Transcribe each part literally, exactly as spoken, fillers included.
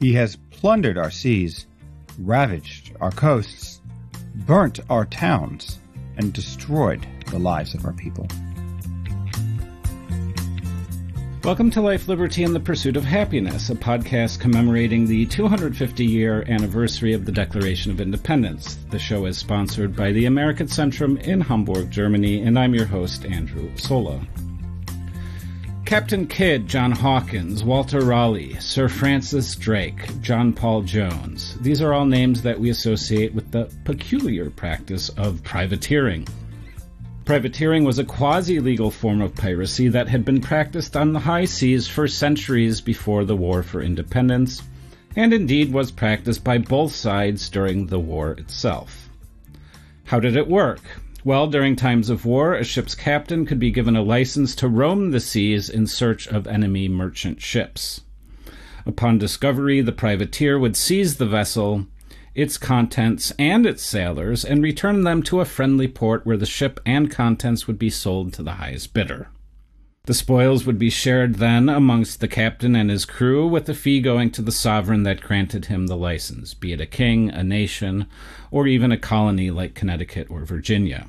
He has plundered our seas, ravaged our coasts, burnt our towns, and destroyed the lives of our people. Welcome to Life, Liberty, and the Pursuit of Happiness, a podcast commemorating the two hundred fifty year anniversary of the Declaration of Independence. The show is sponsored by the American Centrum in Hamburg, Germany, and I'm your host, Andrew Sola. Captain Kidd, John Hawkins, Walter Raleigh, Sir Francis Drake, John Paul Jones. These are all names that we associate with the peculiar practice of privateering. Privateering was a quasi-legal form of piracy that had been practiced on the high seas for centuries before the War for Independence, and indeed was practiced by both sides during the war itself. How did it work? Well, during times of war, a ship's captain could be given a license to roam the seas in search of enemy merchant ships. Upon discovery, the privateer would seize the vessel, its contents, and its sailors, and return them to a friendly port where the ship and contents would be sold to the highest bidder. The spoils would be shared then amongst the captain and his crew, with the fee going to the sovereign that granted him the license, be it a king, a nation, or even a colony like Connecticut or Virginia.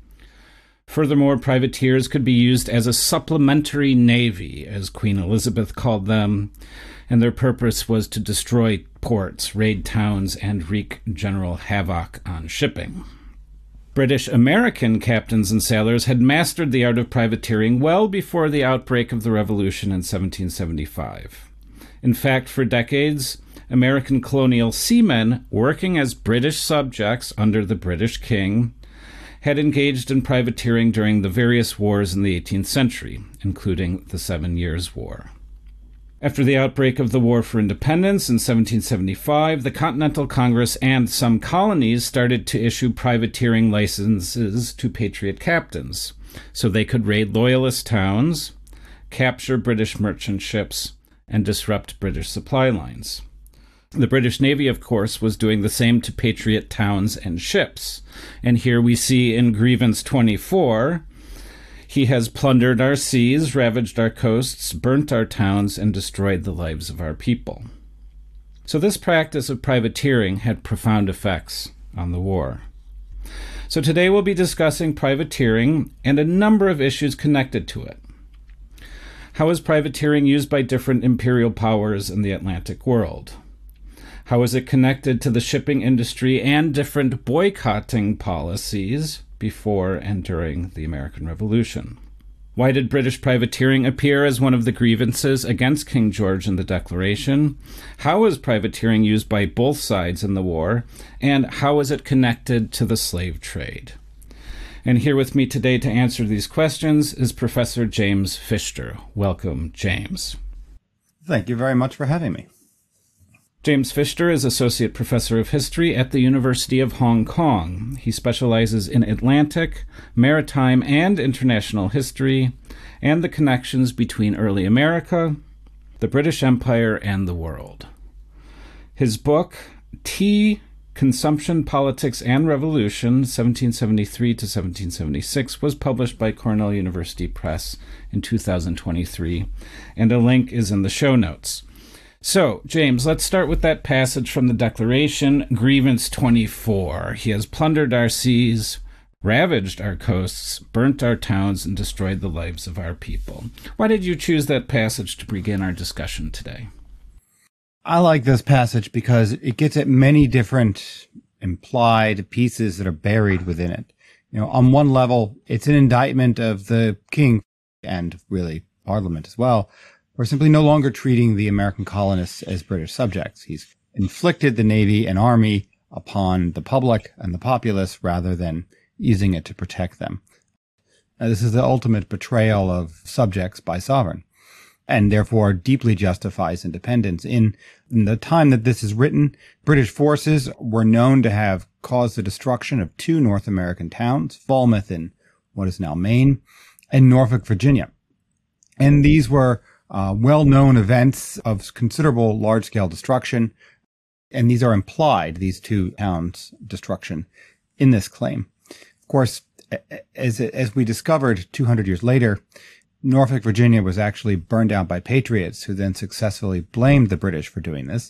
Furthermore, privateers could be used as a supplementary navy, as Queen Elizabeth called them, and their purpose was to destroy ports, raid towns, and wreak general havoc on shipping. British American captains and sailors had mastered the art of privateering well before the outbreak of the Revolution in seventeen seventy-five. In fact, for decades, American colonial seamen working as British subjects under the British king had engaged in privateering during the various wars in the eighteenth century, including the Seven Years' War. After the outbreak of the War for Independence in seventeen seventy-five, the Continental Congress and some colonies started to issue privateering licenses to patriot captains, so they could raid loyalist towns, capture British merchant ships, and disrupt British supply lines. The British Navy, of course, was doing the same to patriot towns and ships, and here we see in Grievance twenty-four, he has plundered our seas, ravaged our coasts, burnt our towns, and destroyed the lives of our people. So this practice of privateering had profound effects on the war. So today we'll be discussing privateering and a number of issues connected to it. How is privateering used by different imperial powers in the Atlantic world? How is it connected to the shipping industry and different boycotting policies before and during the American Revolution? Why did British privateering appear as one of the grievances against King George in the Declaration? How is privateering used by both sides in the war? And how is it connected to the slave trade? And here with me today to answer these questions is Professor James Pfister. Welcome, James. Thank you very much for having me. James Pfister is Associate Professor of History at the University of Hong Kong. He specializes in Atlantic, maritime, and international history, and the connections between early America, the British Empire, and the world. His book, Tea, Consumption, Politics, and Revolution, seventeen seventy-three to seventeen seventy-six, was published by Cornell University Press in two thousand twenty-three, and a link is in the show notes. So, James, let's start with that passage from the Declaration, Grievance twenty-four. He has plundered our seas, ravaged our coasts, burnt our towns, and destroyed the lives of our people. Why did you choose that passage to begin our discussion today? I like this passage because it gets at many different implied pieces that are buried within it. You know, on one level, it's an indictment of the king and really Parliament as well, we're simply no longer treating the American colonists as British subjects. He's inflicted the Navy and Army upon the public and the populace rather than using it to protect them. Now, this is the ultimate betrayal of subjects by sovereign, and therefore deeply justifies independence. In, in the time that this is written, British forces were known to have caused the destruction of two North American towns, Falmouth in what is now Maine, and Norfolk, Virginia. And these were Uh, well-known events of considerable large-scale destruction, and these are implied, these two towns' destruction, in this claim. Of course, as as we discovered two hundred years later, Norfolk, Virginia was actually burned down by patriots who then successfully blamed the British for doing this.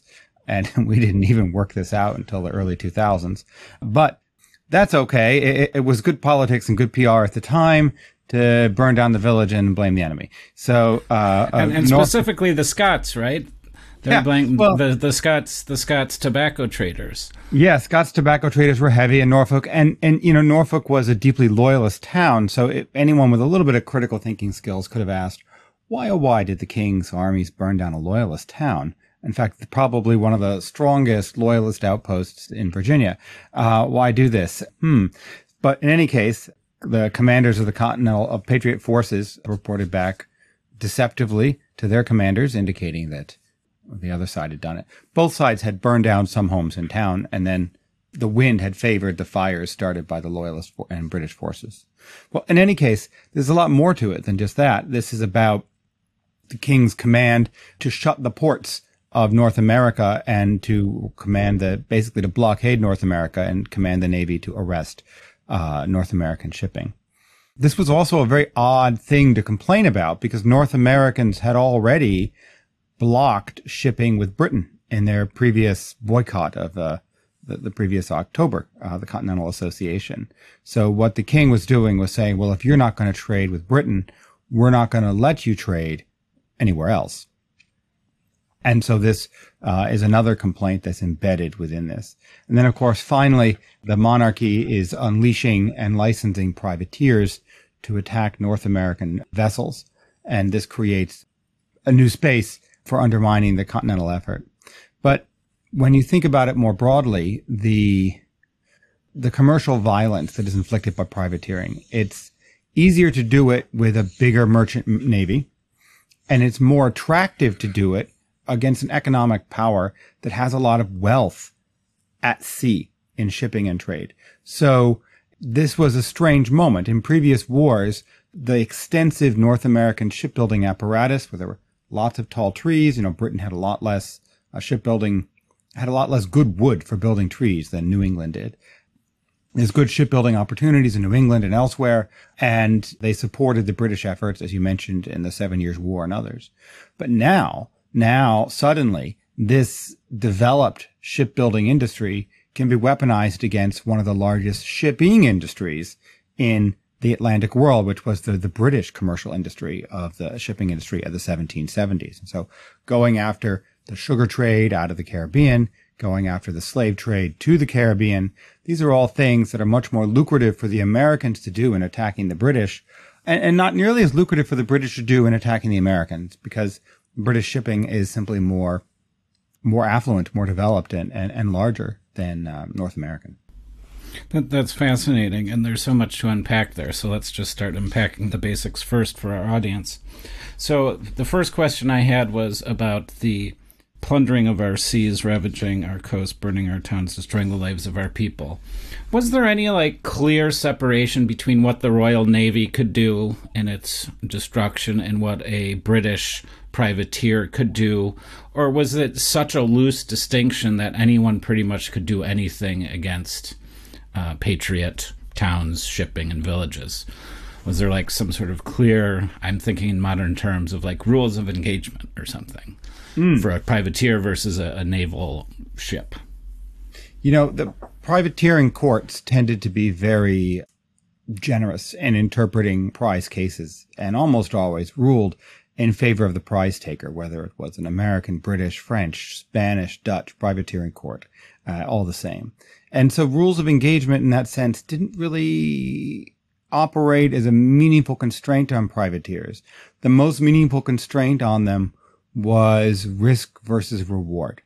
And we didn't even work this out until the early two thousands. But that's okay. It, it was good politics and good P R at the time to burn down the village and blame the enemy. So, uh, and, and North- specifically the Scots, right? They're yeah, blaming well, the, the Scots, the Scots tobacco traders. Yeah, Scots tobacco traders were heavy in Norfolk. And, and, you know, Norfolk was a deeply loyalist town. So if anyone with a little bit of critical thinking skills could have asked, why, oh, why did the king's armies burn down a loyalist town? In fact, probably one of the strongest loyalist outposts in Virginia. Uh, why do this? Hmm. But in any case, the commanders of the Continental of Patriot forces reported back deceptively to their commanders, indicating that the other side had done it. Both sides had burned down some homes in town, and then the wind had favored the fires started by the Loyalist and British forces. Well, in any case, there's a lot more to it than just that. This is about the king's command to shut the ports of North America and to command the, basically to blockade North America and command the Navy to arrest uh, North American shipping. This was also a very odd thing to complain about because North Americans had already blocked shipping with Britain in their previous boycott of uh, the, the previous October, uh, the Continental Association. So what the king was doing was saying, well, if you're not going to trade with Britain, we're not going to let you trade anywhere else. And so this uh, is another complaint that's embedded within this. And then, of course, finally, the monarchy is unleashing and licensing privateers to attack North American vessels. And this creates a new space for undermining the continental effort. But when you think about it more broadly, the the commercial violence that is inflicted by privateering, it's easier to do it with a bigger merchant navy, and it's more attractive to do it against an economic power that has a lot of wealth at sea in shipping and trade. So this was a strange moment. In previous wars, the extensive North American shipbuilding apparatus, where there were lots of tall trees. You know, Britain had a lot less uh, shipbuilding, had a lot less good wood for building trees than New England did. There's good shipbuilding opportunities in New England and elsewhere, and they supported the British efforts, as you mentioned, in the Seven Years' War and others. But now, now, suddenly, this developed shipbuilding industry can be weaponized against one of the largest shipping industries in the Atlantic world, which was the, the British commercial industry of the shipping industry of the seventeen seventies. And so going after the sugar trade out of the Caribbean, going after the slave trade to the Caribbean, these are all things that are much more lucrative for the Americans to do in attacking the British, and, and not nearly as lucrative for the British to do in attacking the Americans, because British shipping is simply more more affluent, more developed, and, and, and larger than um, North American. That, that's fascinating, and there's so much to unpack there. So let's just start unpacking the basics first for our audience. So the first question I had was about the plundering of our seas, ravaging our coasts, burning our towns, destroying the lives of our people. Was there any like clear separation between what the Royal Navy could do in its destruction and what a British privateer could do? Or was it such a loose distinction that anyone pretty much could do anything against Uh, patriot towns, shipping, and villages? Was there like some sort of clear, I'm thinking in modern terms, of like rules of engagement or something mm. for a privateer versus a, a naval ship? You know, the privateering courts tended to be very generous in interpreting prize cases and almost always ruled in favor of the prize taker, whether it was an American, British, French, Spanish, Dutch privateering court, uh, all the same. And so rules of engagement in that sense didn't really operate as a meaningful constraint on privateers. The most meaningful constraint on them was risk versus reward.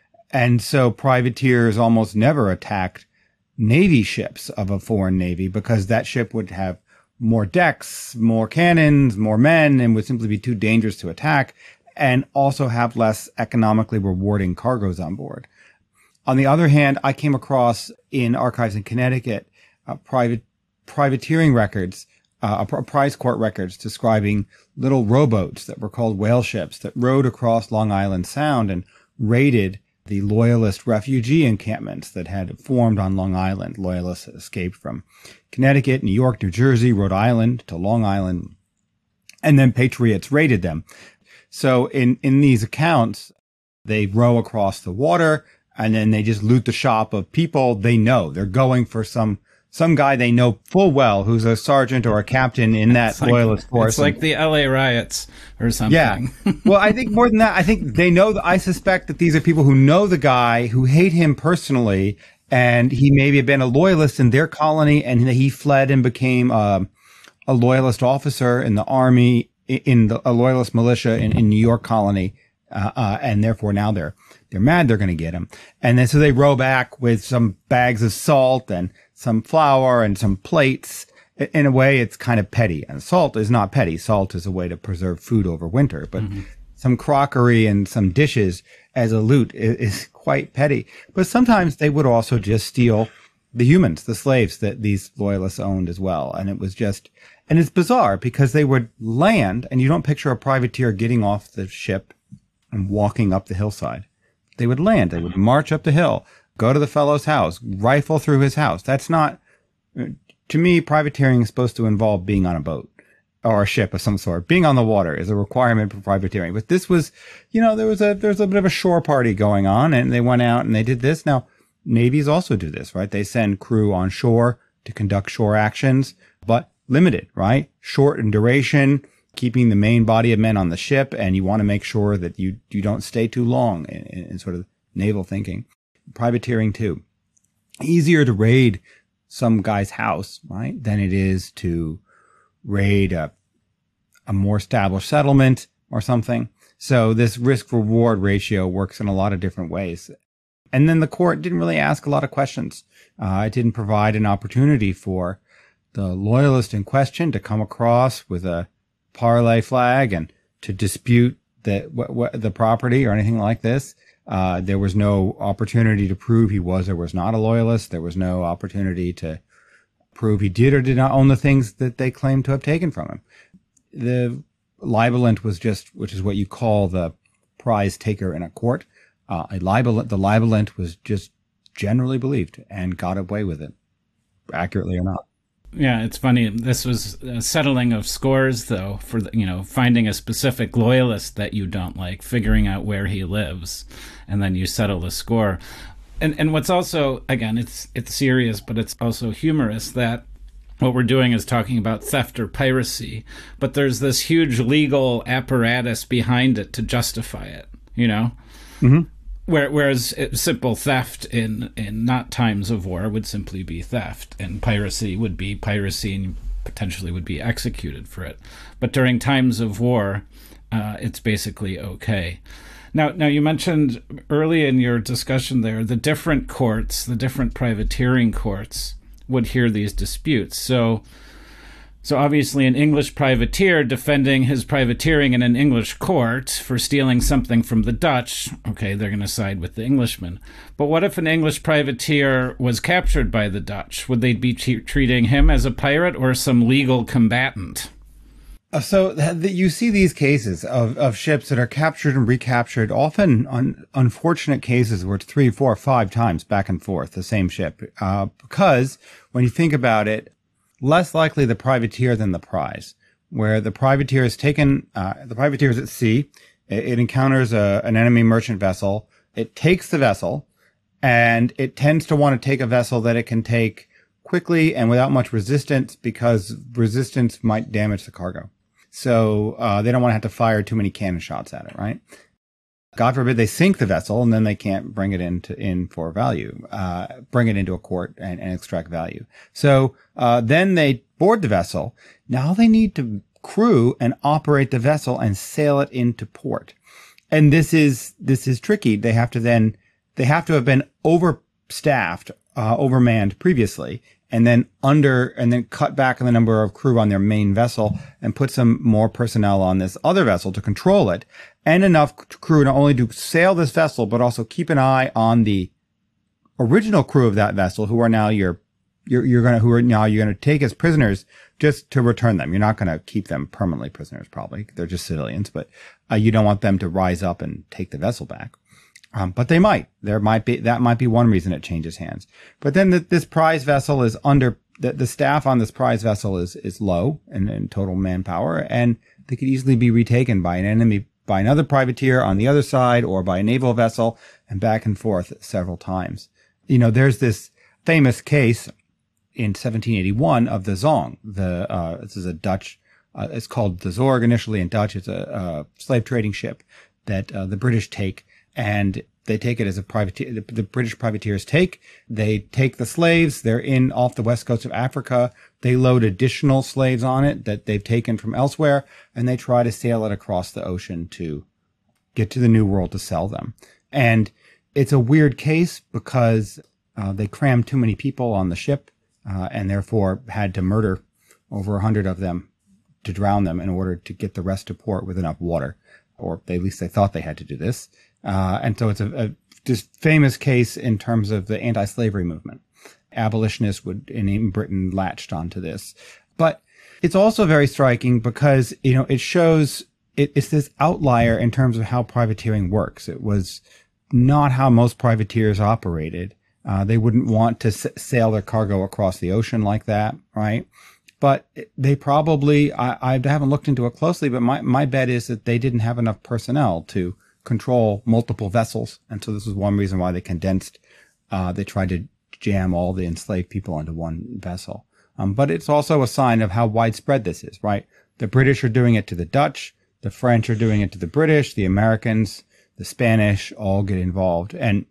And so privateers almost never attacked Navy ships of a foreign navy because that ship would have more decks, more cannons, more men, and would simply be too dangerous to attack, and also have less economically rewarding cargoes on board. On the other hand, I came across in archives in Connecticut uh, private privateering records, uh, prize court records describing little rowboats that were called whale ships that rowed across Long Island Sound and raided the Loyalist refugee encampments that had formed on Long Island. Loyalists had escaped from Connecticut, New York, New Jersey, Rhode Island to Long Island, and then patriots raided them. So in, in these accounts, They row across the water, and then they just loot the shop of people they know. They're going for some some guy they know full well who's a sergeant or a captain in that it's like, loyalist force. It's like the L A riots or something. Yeah. Well, I think more than that, I think they know, that I suspect that these are people who know the guy, who hate him personally, and he maybe had been a loyalist in their colony, and he fled and became uh, a loyalist officer in the army, in the, a loyalist militia in, in New York colony. Uh, uh, and therefore now they're, they're mad they're going to get him. And then so they row back with some bags of salt and some flour and some plates. In a way, it's kind of petty. And salt is not petty. Salt is a way to preserve food over winter. But mm-hmm. some crockery and some dishes as a loot is, is quite petty. But sometimes they would also just steal the humans, the slaves that these loyalists owned as well. And it was just, and it's bizarre because they would land, and you don't picture a privateer getting off the ship and walking up the hillside. They would land. They would march up the hill, go to the fellow's house, rifle through his house. That's not, to me, privateering is supposed to involve being on a boat or a ship of some sort. Being on the water is a requirement for privateering. But this was, you know, there was a, there's a bit of a shore party going on, and they went out and they did this. Now, navies also do this, right? They send crew on shore to conduct shore actions, but limited, right? Short in duration, keeping the main body of men on the ship, and you want to make sure that you, you don't stay too long in, in sort of naval thinking. Privateering too. Easier to raid some guy's house, right, than it is to raid a, a more established settlement or something. So this risk reward ratio works in a lot of different ways. And then the court didn't really ask a lot of questions. Uh, it didn't provide an opportunity for the loyalist in question to come across with a parlay flag and to dispute the wh- wh- the property or anything like this. Uh, there was no opportunity to prove he was or was not a loyalist. There was no opportunity to prove he did or did not own the things that they claimed to have taken from him. The libelant was just, which is what you call the prize taker in a court. Uh, a libel, the libelant was just generally believed and got away with it, accurately or not. Yeah, it's funny. This was a settling of scores, though, for, you know, finding a specific loyalist that you don't like, figuring out where he lives, and then you settle the score. And and what's also, again, it's it's serious, but it's also humorous that what we're doing is talking about theft or piracy, but there's this huge legal apparatus behind it to justify it, you know? Mm-hmm. Whereas simple theft in, in not times of war would simply be theft, and piracy would be piracy and potentially would be executed for it. But during times of war, uh, it's basically okay. Now, now you mentioned early in your discussion there, the different courts, the different privateering courts would hear these disputes. So So obviously an English privateer defending his privateering in an English court for stealing something from the Dutch, okay, they're going to side with the Englishman. But what if an English privateer was captured by the Dutch? Would they be t- treating him as a pirate or some legal combatant? So th- you see these cases of, of ships that are captured and recaptured, often on unfortunate cases where it's three, four, five times back and forth, the same ship. Uh, because when you think about it, less likely the privateer than the prize, where the privateer is taken, uh, the privateer is at sea, it, it encounters a, an enemy merchant vessel, it takes the vessel, and it tends to want to take a vessel that it can take quickly and without much resistance, because resistance might damage the cargo. So uh, they don't want to have to fire too many cannon shots at it, right? God forbid they sink the vessel and then they can't bring it into in for value, uh, bring it into a court and, and extract value. So uh, then they board the vessel. Now they need to crew and operate the vessel and sail it into port. And this is this is tricky. They have to then they have to have been overstaffed, uh, overmanned previously, and then under and then cut back on the number of crew on their main vessel and put some more personnel on this other vessel to control it, and enough crew not only to sail this vessel, but also keep an eye on the original crew of that vessel, who are now your, you're, you're going to, who are now you're going to take as prisoners just to return them. You're not going to keep them permanently prisoners, probably. They're just civilians, but uh, you don't want them to rise up and take the vessel back. Um, but they might. There might be, that might be one reason it changes hands. But then the, this prize vessel is under, the, the staff on this prize vessel is, is low in, in total manpower, and they could easily be retaken by an enemy by another privateer on the other side or by a naval vessel, and back and forth several times. You know, there's this famous case in seventeen eighty-one of the Zong. The, uh, this is a Dutch, uh, it's called the Zorg initially in Dutch. It's a, uh slave trading ship that, uh, the British take, and they take it as a privateer. The, the British privateers take, they take the slaves. They're in off the west coast of Africa. They load additional slaves on it that they've taken from elsewhere, and they try to sail it across the ocean to get to the New World to sell them. And it's a weird case because uh, they crammed too many people on the ship, uh, and therefore had to murder over a hundred of them to drown them in order to get the rest to port with enough water, or at least they thought they had to do this. Uh, and so it's a, a just famous case in terms of the anti-slavery movement. Abolitionists would, in Britain, latched onto this. But it's also very striking because, you know, it shows it, it's this outlier in terms of how privateering works. It was not how most privateers operated. Uh, they wouldn't want to s- sail their cargo across the ocean like that, right? But they probably, I, I haven't looked into it closely, but my, my bet is that they didn't have enough personnel to control multiple vessels. And so this is one reason why they condensed, uh, they tried to jam all the enslaved people onto one vessel. Um, but it's also a sign of how widespread this is, right? The British are doing it to the Dutch. The French are doing it to the British. The Americans, the Spanish all get involved. And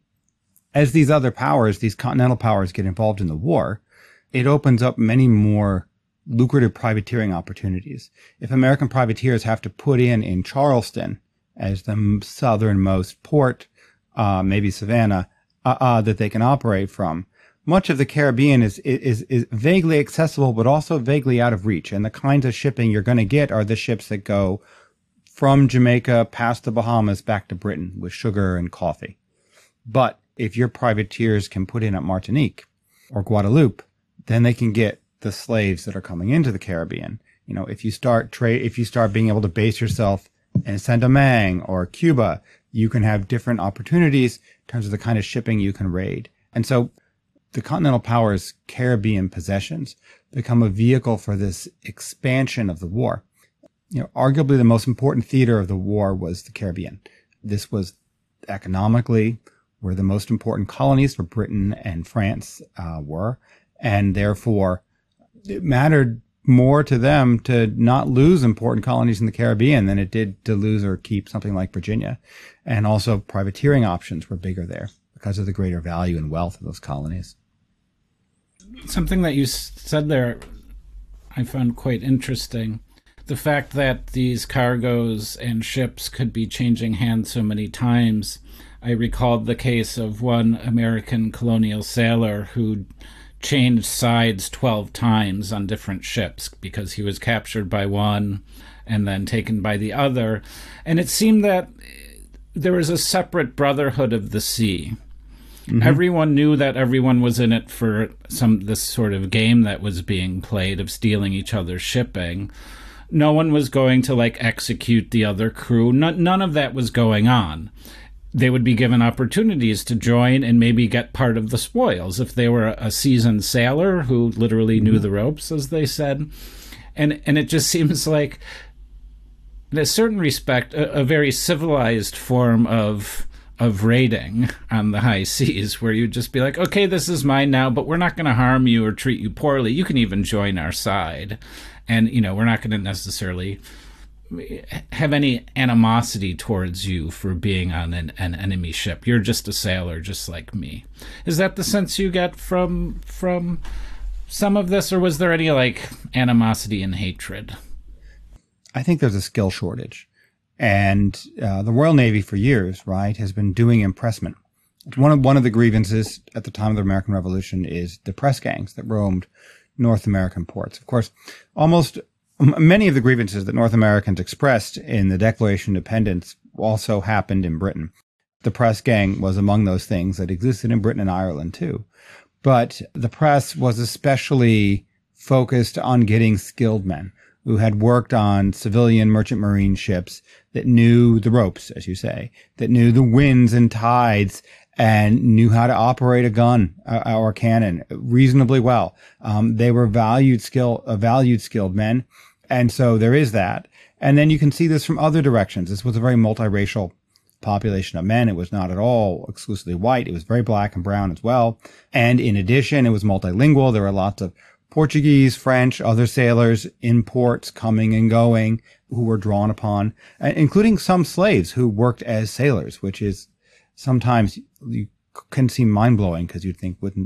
as these other powers, these continental powers get involved in the war, it opens up many more lucrative privateering opportunities. If American privateers have to put in in Charleston as the southernmost port, uh, maybe Savannah, uh, uh, that they can operate from, much of the Caribbean is, is, is vaguely accessible, but also vaguely out of reach. And the kinds of shipping you're going to get are the ships that go from Jamaica past the Bahamas back to Britain with sugar and coffee. But if your privateers can put in at Martinique or Guadeloupe, then they can get the slaves that are coming into the Caribbean. You know, if you start trade, if you start being able to base yourself in Saint-Domingue or Cuba, you can have different opportunities in terms of the kind of shipping you can raid. And so the Continental Powers' Caribbean possessions become a vehicle for this expansion of the war. You know, arguably the most important theater of the war was the Caribbean. This was economically where the most important colonies for Britain and France uh, were, and therefore it mattered more to them to not lose important colonies in the Caribbean than it did to lose or keep something like Virginia. And also privateering options were bigger there because of the greater value and wealth of those colonies. Something that you said there I found quite interesting. The fact that these cargoes and ships could be changing hands so many times. I recalled the case of one American colonial sailor who changed sides twelve times on different ships because he was captured by one and then taken by the other. And it seemed that there was a separate brotherhood of the sea. Mm-hmm. Everyone knew that everyone was in it for some this sort of game that was being played of stealing each other's shipping. No one was going to, like, execute the other crew. No, none of that was going on. They would be given opportunities to join and maybe get part of the spoils if they were a seasoned sailor who literally knew the ropes, as they said. And and it just seems like, in a certain respect, a, a very civilized form of of raiding on the high seas, where you'd just be like, okay, this is mine now, but we're not going to harm you or treat you poorly. You can even join our side. And, you know, we're not going to necessarily have any animosity towards you for being on an, an enemy ship. You're just a sailor, just like me. Is that the sense you get from from some of this, or was there any, like, animosity and hatred? I think there's a skill shortage. And uh, the Royal Navy for years, right, has been doing impressment. One of, one of the grievances at the time of the American Revolution is the press gangs that roamed North American ports. Of course, almost many of the grievances that North Americans expressed in the Declaration of Independence also happened in Britain. The press gang was among those things that existed in Britain and Ireland too. But the press was especially focused on getting skilled men who had worked on civilian merchant marine ships that knew the ropes, as you say, that knew the winds and tides and knew how to operate a gun or a cannon reasonably well. Um, they were valued skill, uh, valued skilled men. And so there is that. And then you can see this from other directions. This was a very multiracial population of men. It was not at all exclusively white. It was very black and brown as well. And in addition, it was multilingual. There were lots of Portuguese, French, other sailors in ports coming and going who were drawn upon, including some slaves who worked as sailors, which is sometimes you can seem mind blowing because you'd think, wouldn't,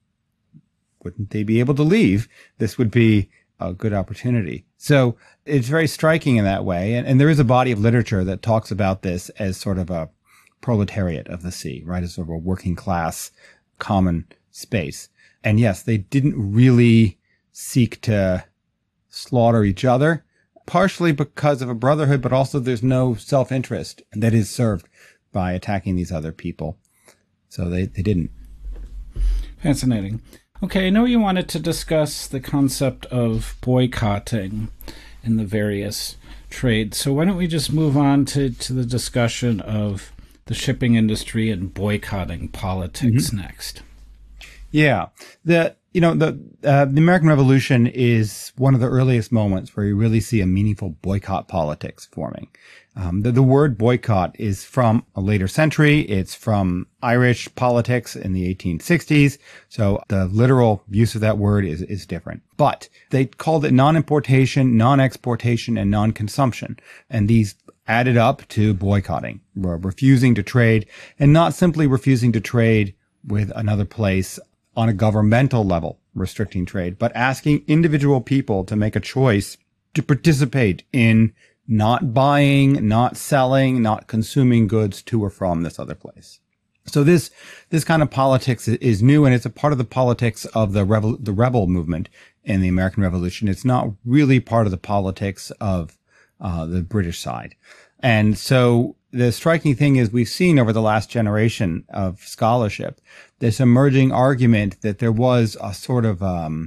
wouldn't they be able to leave? This would be a good opportunity. So it's very striking in that way. And, and there is a body of literature that talks about this as sort of a proletariat of the sea, right? As sort of a working class common space. And yes, they didn't really seek to slaughter each other, partially because of a brotherhood, but also there's no self-interest that is served by attacking these other people. So they, they didn't. Fascinating. Okay, I know you wanted to discuss the concept of boycotting in the various trades. So why don't we just move on to, to the discussion of the shipping industry and boycotting politics mm-hmm. next. Yeah. The, you know, the, uh, the American Revolution is one of the earliest moments where you really see a meaningful boycott politics forming. Um, the, the word boycott is from a later century. It's from Irish politics in the eighteen sixties. So the literal use of that word is, is different. But they called it non-importation, non-exportation, and non-consumption. And these added up to boycotting, refusing to trade, and not simply refusing to trade with another place on a governmental level, restricting trade, but asking individual people to make a choice to participate in not buying, not selling, not consuming goods to or from this other place. So this, this kind of politics is new, and it's a part of the politics of the rebel, the rebel movement in the American Revolution. It's not really part of the politics of, uh, the British side. And so the striking thing is we've seen over the last generation of scholarship this emerging argument that there was a sort of, um,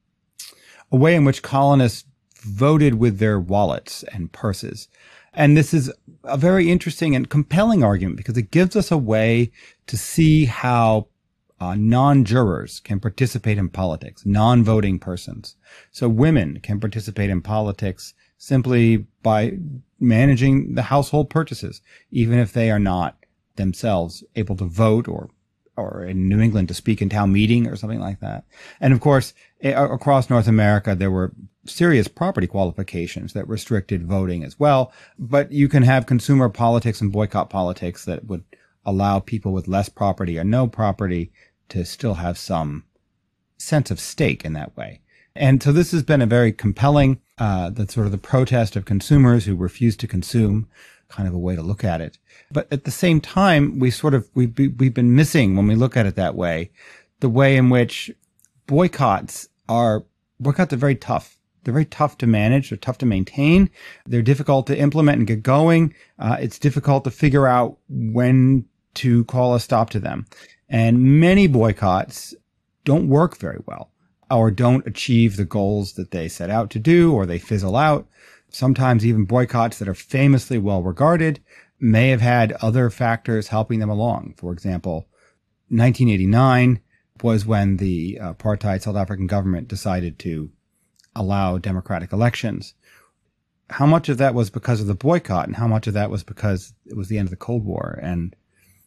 a way in which colonists voted with their wallets and purses. And this is a very interesting and compelling argument because it gives us a way to see how uh, non-jurors can participate in politics, non-voting persons. So women can participate in politics simply by managing the household purchases, even if they are not themselves able to vote or or in New England to speak in town meeting or something like that. And of course, across North America, there were serious property qualifications that restricted voting as well. But you can have consumer politics and boycott politics that would allow people with less property or no property to still have some sense of stake in that way. And so this has been a very compelling, uh, the sort of the protest of consumers who refuse to consume, kind of a way to look at it. But at the same time, we sort of, we've, we've been missing when we look at it that way, the way in which boycotts are, boycotts are very tough. They're very tough to manage. They're tough to maintain. They're difficult to implement and get going. Uh, it's difficult to figure out when to call a stop to them. And many boycotts don't work very well or don't achieve the goals that they set out to do, or they fizzle out. Sometimes even boycotts that are famously well regarded may have had other factors helping them along. For example, nineteen eighty-nine was when the apartheid South African government decided to allow democratic elections. How much of that was because of the boycott, and how much of that was because it was the end of the Cold War and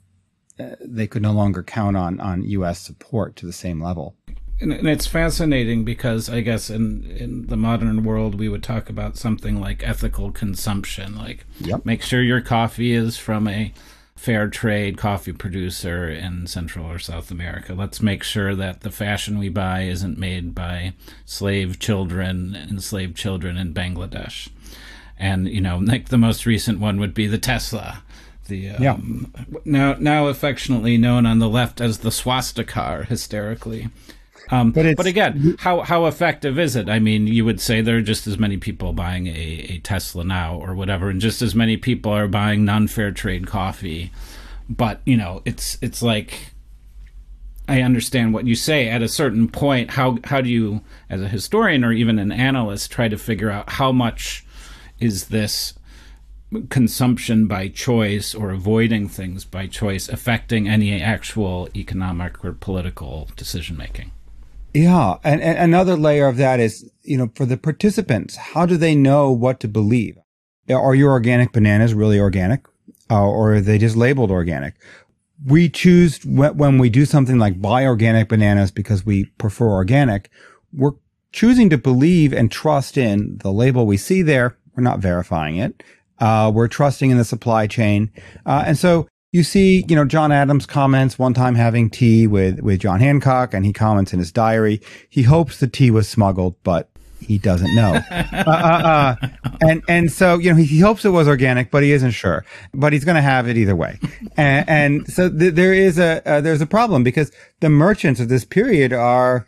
they could no longer count on, on U S support to the same level? And it's fascinating because I guess in, in the modern world, we would talk about something like ethical consumption, like yep. Make sure your coffee is from a fair trade coffee producer in Central or South America. Let's make sure that the fashion we buy isn't made by slave children, enslaved children in Bangladesh. And, you know, like the most recent one would be the Tesla. The um, yeah. now now affectionately known on the left as the swastika, hysterically. Um, but, but again, how how effective is it? I mean, you would say there are just as many people buying a, a Tesla now or whatever, and just as many people are buying non-fair trade coffee. But, you know, it's it's like, I understand what you say. At a certain point, how how do you, as a historian or even an analyst, try to figure out how much is this consumption by choice or avoiding things by choice affecting any actual economic or political decision-making? Yeah. And, and another layer of that is, you know, for the participants, how do they know what to believe? Are your organic bananas really organic? Uh, or are they just labeled organic? We choose when we do something like buy organic bananas because we prefer organic. We're choosing to believe and trust in the label we see there. We're not verifying it. Uh, we're trusting in the supply chain. Uh, and so you see, you know, John Adams comments one time having tea with, with John Hancock, and he comments in his diary, he hopes the tea was smuggled, but he doesn't know. uh, uh, uh, and, and so, you know, he, he hopes it was organic, but he isn't sure, but he's going to have it either way. And, and so th- there is a, uh, there's a problem because the merchants of this period are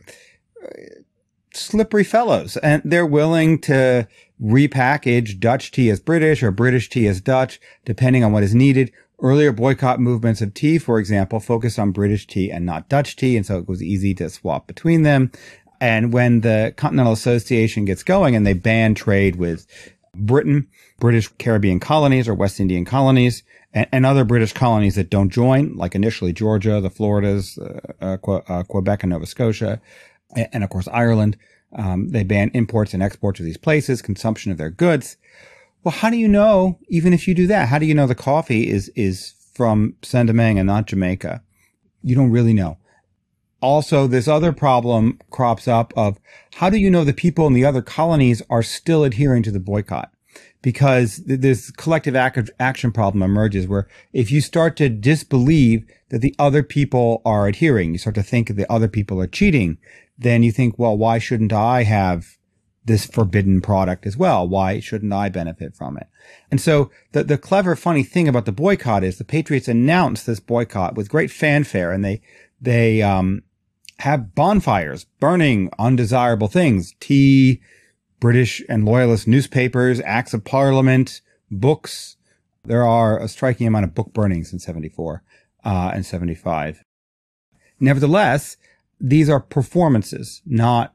slippery fellows, and they're willing to repackage Dutch tea as British or British tea as Dutch, depending on what is needed. Earlier boycott movements of tea, for example, focused on British tea and not Dutch tea, and so it was easy to swap between them. And when the Continental Association gets going and they ban trade with Britain, British Caribbean colonies or West Indian colonies, and, and other British colonies that don't join, like initially Georgia, the Floridas, uh, uh, Que- uh, Quebec and Nova Scotia, and, and of course Ireland, um, they ban imports and exports to these places, consumption of their goods. Well, how do you know, even if you do that, how do you know the coffee is, is from Saint-Domingue and not Jamaica? You don't really know. Also, this other problem crops up of how do you know the people in the other colonies are still adhering to the boycott? Because th- this collective ac- action problem emerges where if you start to disbelieve that the other people are adhering, you start to think that the other people are cheating, then you think, well, why shouldn't I have this forbidden product as well? Why shouldn't I benefit from it? And so the, the clever, funny thing about the boycott is the Patriots announced this boycott with great fanfare, and they, they, um, have bonfires burning undesirable things, tea, British and loyalist newspapers, acts of parliament, books. There are a striking amount of book burnings in seventy-four, uh, and seventy-five. Nevertheless, these are performances, not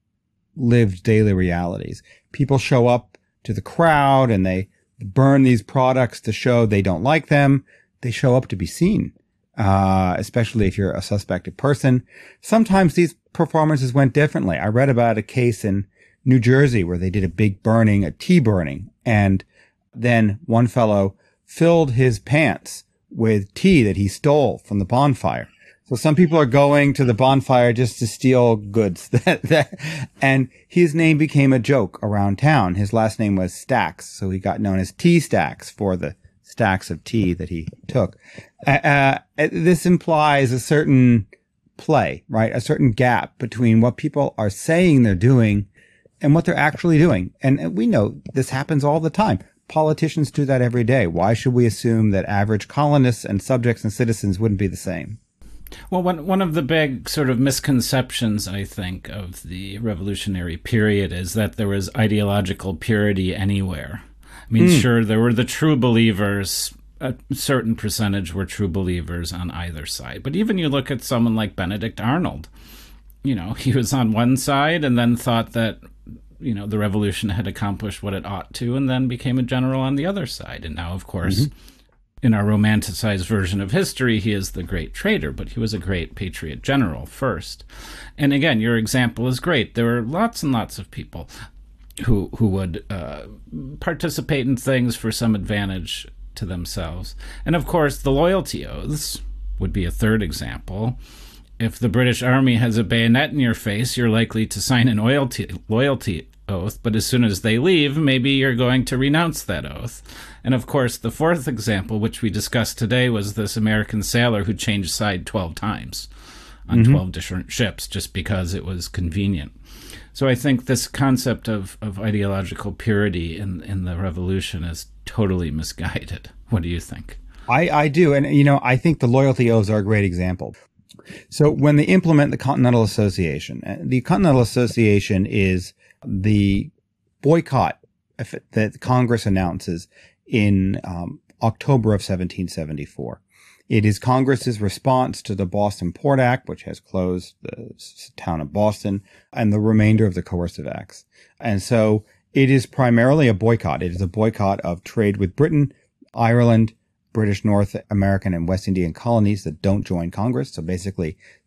lived daily realities. People show up to the crowd and they burn these products to show they don't like them. They show up to be seen. Uh, especially if you're a suspected person. Sometimes these performances went differently. I read about a case in New Jersey where they did a big burning, a tea burning, and then one fellow filled his pants with tea that he stole from the bonfire. So some people are going to the bonfire just to steal goods. that, that, and his name became a joke around town. His last name was Stacks, so he got known as Tea Stacks for the stacks of tea that he took. Uh, uh, this implies a certain play, right? A certain gap between what people are saying they're doing and what they're actually doing. And we know this happens all the time. Politicians do that every day. Why should we assume that average colonists and subjects and citizens wouldn't be the same? Well, one one of the big sort of misconceptions, I think, of the revolutionary period is that there was ideological purity anywhere. I mean, mm. sure, there were the true believers. A certain percentage were true believers on either side. But even you look at someone like Benedict Arnold, you know, he was on one side and then thought that, you know, the revolution had accomplished what it ought to, and then became a general on the other side. And now, of course, mm-hmm. in our romanticized version of history, he is the great traitor, but he was a great patriot general first. And again, your example is great. There were lots and lots of people who who would uh, participate in things for some advantage to themselves. And of course, the loyalty oaths would be a third example. If the British Army has a bayonet in your face, you're likely to sign an loyalty, loyalty oath, but as soon as they leave, maybe you're going to renounce that oath. And of course, the fourth example, which we discussed today, was this American sailor who changed side twelve times on mm-hmm. twelve different ships just because it was convenient. So I think this concept of, of ideological purity in, in the revolution is totally misguided. What do you think? I, I do. And, you know, I think the loyalty oaths are a great example. So when they implement the Continental Association, the Continental Association is the boycott that Congress announces in um, October of seventeen seventy-four. It is Congress's response to the Boston Port Act, which has closed the town of Boston, and the remainder of the coercive acts. And so it is primarily a boycott. It is a boycott of trade with Britain, Ireland, British North American and West Indian colonies that don't join Congress. So basically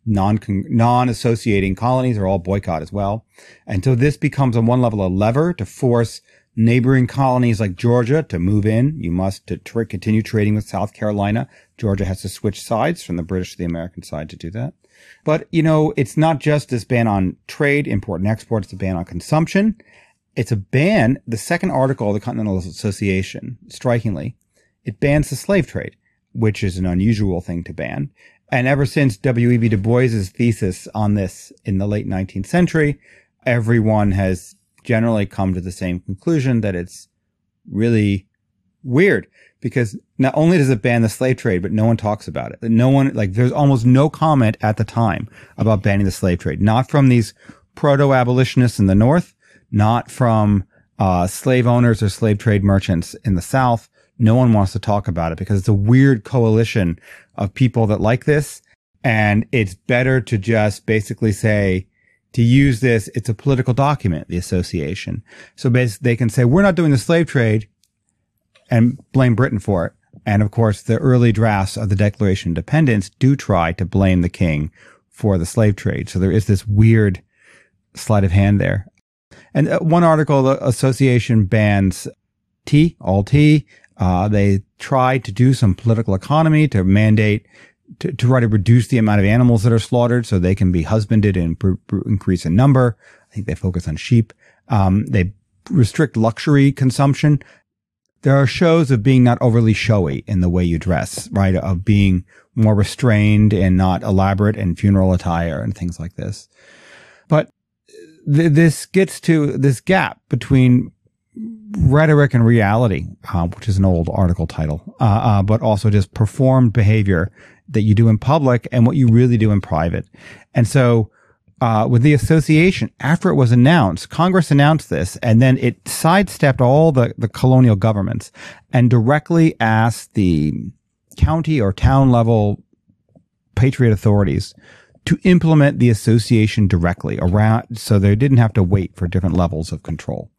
non, non-associating colonies are all boycott as well. And so this becomes on one level a lever to force neighboring colonies like Georgia to move in. You must to tr- continue trading with South Carolina. Georgia has to switch sides from the British to the American side to do that. But, you know, it's not just this ban on trade, import and export. It's a ban on consumption. It's a ban. The second article of the Continental Association, strikingly, it bans the slave trade, which is an unusual thing to ban. And ever since W E B Du Bois's thesis on this in the late nineteenth century, everyone has generally come to the same conclusion that it's really weird because not only does it ban the slave trade, but no one talks about it. No one, like, there's almost no comment at the time about banning the slave trade, not from these proto-abolitionists in the North, not from uh slave owners or slave trade merchants in the South. No one wants to talk about it because it's a weird coalition of people that like this. And it's better to just basically say, to use this, it's a political document, the association. So basically they can say, we're not doing the slave trade and blame Britain for it. And of course, the early drafts of the Declaration of Independence do try to blame the king for the slave trade. So there is this weird sleight of hand there. And one article, the association bans tea, all tea. Uh, they tried to do some political economy to mandate, to, to try to reduce the amount of animals that are slaughtered so they can be husbanded and pr- pr- increase in number. I think they focus on sheep. Um, they restrict luxury consumption. There are shows of being not overly showy in the way you dress, right? Of being more restrained and not elaborate in funeral attire and things like this. But th- this gets to this gap between rhetoric and reality, uh, which is an old article title, uh, uh, but also just performed behavior that you do in public and what you really do in private. And so, uh, with the association, after it was announced, Congress announced this, and then it sidestepped all the, the colonial governments and directly asked the county or town level patriot authorities to implement the association directly around, so they didn't have to wait for different levels of control.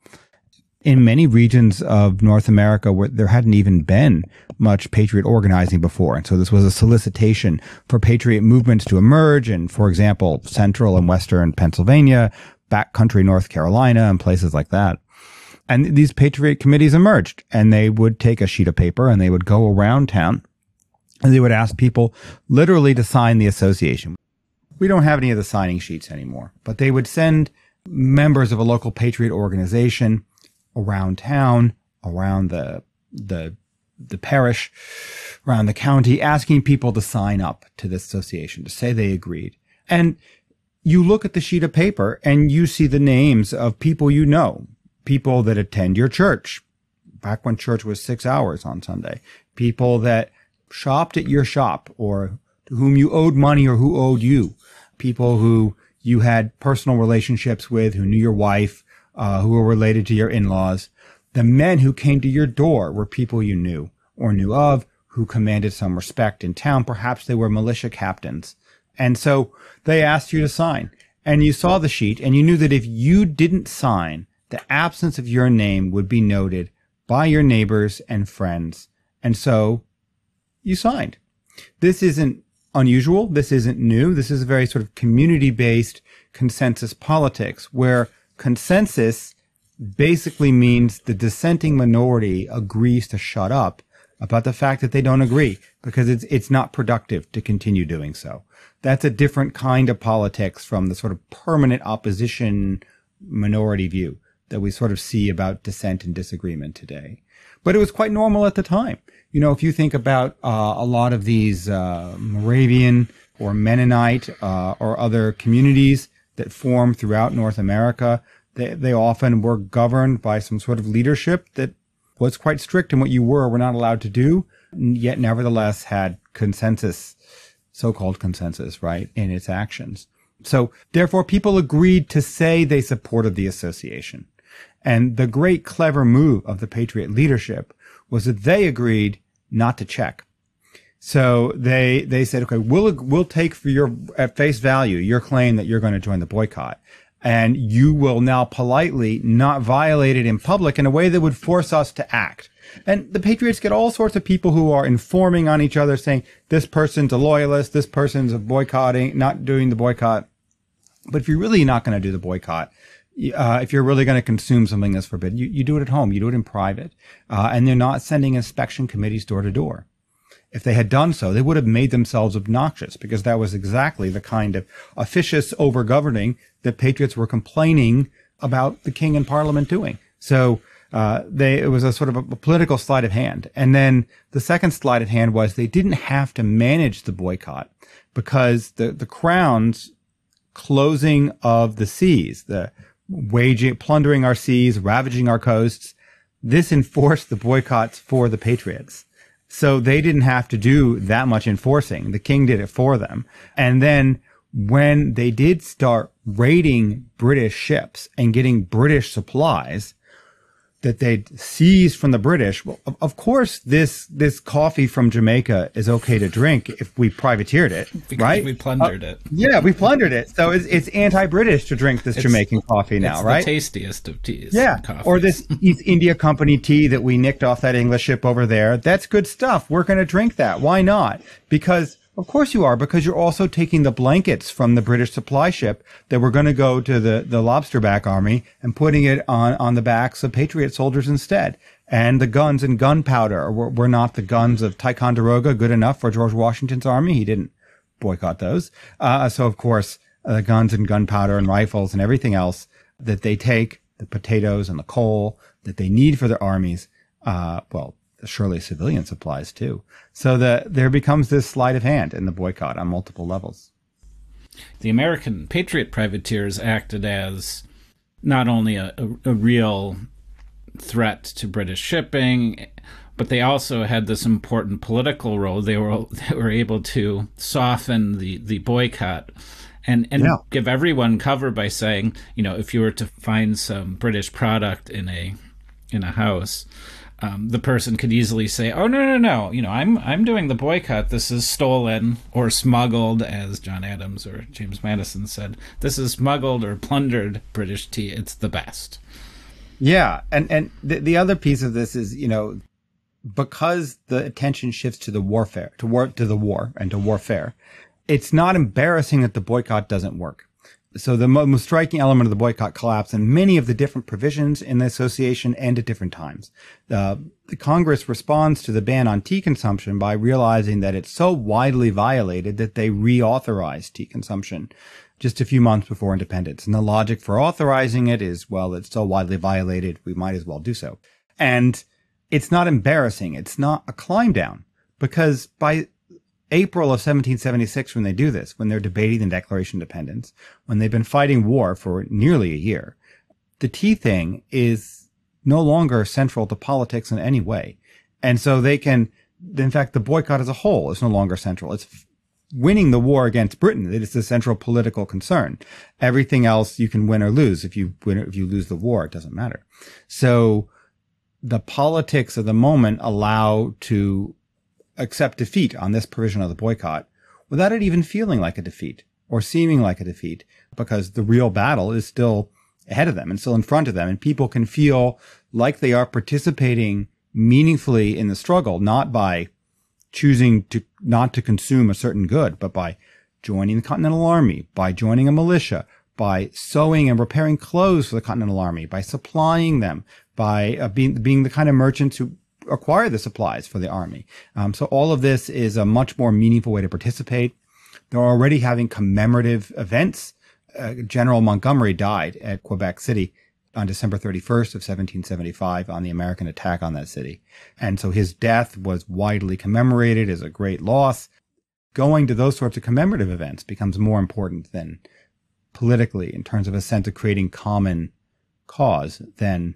In many regions of North America where there hadn't even been much patriot organizing before. And so this was a solicitation for patriot movements to emerge in, for example, central and western Pennsylvania, backcountry North Carolina, and places like that. And these patriot committees emerged, and they would take a sheet of paper and they would go around town and they would ask people literally to sign the association. We don't have any of the signing sheets anymore, but they would send members of a local patriot organization around town, around the, the, the parish, around the county, asking people to sign up to this association, to say they agreed. And you look at the sheet of paper and you see the names of people you know, people that attend your church, back when church was six hours on Sunday, people that shopped at your shop or to whom you owed money or who owed you, people who you had personal relationships with, who knew your wife, Uh, who were related to your in-laws. The men who came to your door were people you knew or knew of, who commanded some respect in town. Perhaps they were militia captains. And so they asked you to sign. And you saw the sheet, and you knew that if you didn't sign, the absence of your name would be noted by your neighbors and friends. And so you signed. This isn't unusual. This isn't new. This is a very sort of community-based consensus politics where consensus basically means the dissenting minority agrees to shut up about the fact that they don't agree because it's it's not productive to continue doing so. That's a different kind of politics from the sort of permanent opposition minority view that we sort of see about dissent and disagreement today. But it was quite normal at the time. You know, if you think about uh, a lot of these uh, Moravian or Mennonite uh, or other communities that formed throughout North America, they, they often were governed by some sort of leadership that was quite strict in what you were or were not allowed to do, yet nevertheless had consensus, so-called consensus, right, in its actions. So therefore, people agreed to say they supported the association. And the great clever move of the Patriot leadership was that they agreed not to check. So they, they said, okay, we'll, we'll take for your, at face value, your claim that you're going to join the boycott. And you will now politely not violate it in public in a way that would force us to act. And the Patriots get all sorts of people who are informing on each other, saying this person's a loyalist, this person's a boycotting, not doing the boycott. But if you're really not going to do the boycott, uh, if you're really going to consume something that's forbidden, you, you do it at home. You do it in private. Uh, and they're not sending inspection committees door to door. If they had done so, they would have made themselves obnoxious, because that was exactly the kind of officious overgoverning that patriots were complaining about the king and parliament doing. So uh, they it was a sort of a, a political sleight of hand. And then the second sleight of hand was they didn't have to manage the boycott, because the, the crown's closing of the seas, the waging, plundering our seas, ravaging our coasts, this enforced the boycotts for the patriots. So they didn't have to do that much enforcing. The king did it for them. And then when they did start raiding British ships and getting British supplies that they'd seized from the British, well, of, of course, this this coffee from Jamaica is okay to drink if we privateered it, because right? we plundered uh, it. Yeah, we plundered it. So it's, it's anti-British to drink this it's, Jamaican coffee now, it's right? It's the tastiest of teas. Yeah, coffees. Or this East India Company tea that we nicked off that English ship over there. That's good stuff. We're going to drink that. Why not? Because of course you are, because you're also taking the blankets from the British supply ship that were going to go to the, the lobsterback army and putting it on, on the backs of Patriot soldiers instead. And the guns and gunpowder were, were not the guns of Ticonderoga good enough for George Washington's army. He didn't boycott those. Uh, so of course, uh, guns and gunpowder and rifles and everything else that they take, the potatoes and the coal that they need for their armies, uh, well, surely civilian supplies too. So that there becomes this sleight of hand in the boycott on multiple levels. The American Patriot privateers acted as not only a, a, a real threat to British shipping, but they also had this important political role. They were they were able to soften the, the boycott and, and yeah. give everyone cover by saying, you know, if you were to find some British product in a in a house, Um, the person could easily say, "Oh no, no, no! You know, I'm I'm doing the boycott. This is stolen or smuggled," as John Adams or James Madison said. This is smuggled or plundered British tea. It's the best. Yeah, and and the the other piece of this is, you know, because the attention shifts to the warfare, to war, to the war, and to warfare, it's not embarrassing that the boycott doesn't work. So the most striking element of the boycott collapse in many of the different provisions in the association and at different times. Uh, the Congress responds to the ban on tea consumption by realizing that it's so widely violated that they reauthorize tea consumption just a few months before independence. And the logic for authorizing it is, well, it's so widely violated, we might as well do so. And it's not embarrassing. It's not a climb down, because by April of seventeen seventy-six, when they do this, when they're debating the Declaration of Independence, when they've been fighting war for nearly a year, the tea thing is no longer central to politics in any way. And so they can, in fact, the boycott as a whole is no longer central. It's winning the war against Britain. It is the central political concern. Everything else you can win or lose. If you win, if you lose the war, it doesn't matter. So the politics of the moment allow to accept defeat on this provision of the boycott without it even feeling like a defeat or seeming like a defeat, because the real battle is still ahead of them and still in front of them. And people can feel like they are participating meaningfully in the struggle, not by choosing to not to consume a certain good, but by joining the Continental Army, by joining a militia, by sewing and repairing clothes for the Continental Army, by supplying them, by uh, being, being the kind of merchants who acquire the supplies for the army. Um, so all of this is a much more meaningful way to participate. They're already having commemorative events. Uh, General Montgomery died at Quebec City on December thirty-first of seventeen seventy-five on the American attack on that city. And so his death was widely commemorated as a great loss. Going to those sorts of commemorative events becomes more important than politically, in terms of a sense of creating common cause, than